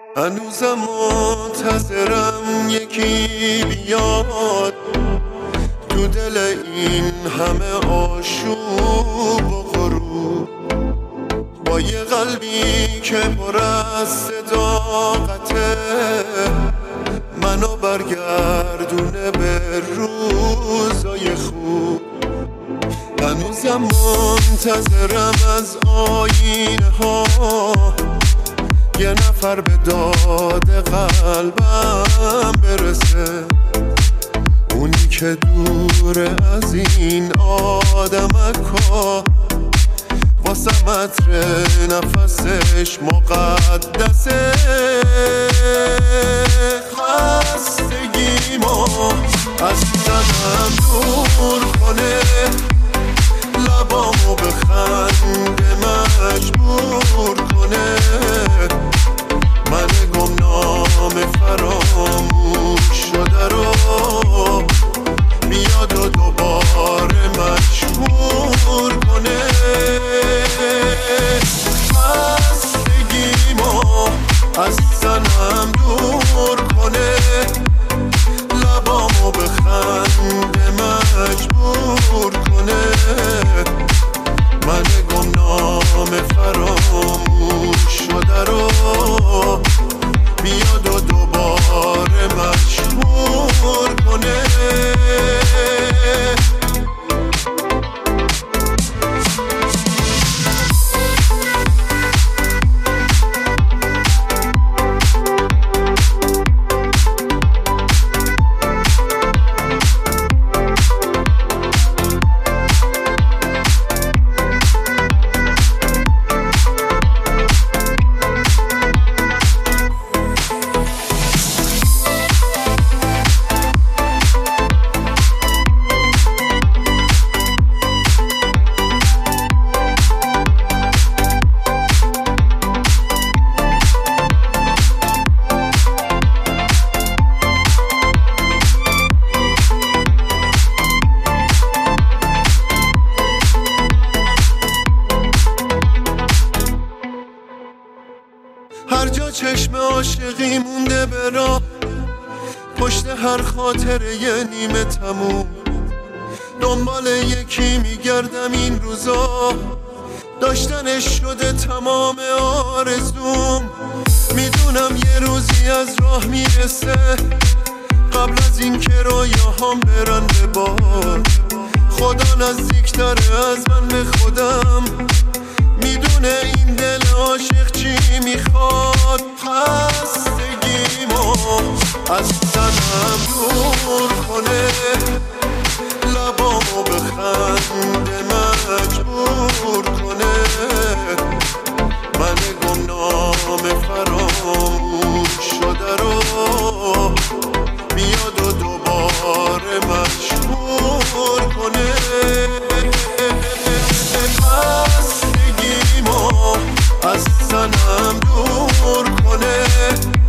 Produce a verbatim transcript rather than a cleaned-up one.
هنوزم منتظرم یکی بیاد تو دل این همه آشوب و غروب، با یه قلبی که پر از صداقته منو برگردونه به روزای خوب. هنوزم منتظرم از آینه ها یه نفر به داد قلبم برسه، اونی که دوره از این آدمکا واسه متر نفسش مقدسه. خستگیمو از تنم دور کنه، لبامو به خنده مجبور کنه، من گمنام فراموش شده رو بیاد و دوباره مشهور کنه. خستگیمو از تنم دور کنه، لبامو به خنده مجبور کنه، من گمنام فراموش شده رو بیاد و دوباره مشهور کنه. هر جا چشم عاشقی مونده به راه، پشت هر خاطره یه نیمه تموم، دنبال یکی میگردم این روزا، داشتنش شده تمام آرزوم. میدونم یه روزی از راه میرسه، قبل از این که رویاهام برن به باد، خدا نزدیکتره از من به خودم، میدونه این دل عاشق چی میخواد. خستگیمو از تنم دور کنه، لبامو به خنده مجبور کنه، من گمنام فراموش شده رو بیاد و دوباره مشهور کنه. از تنم دور کنه،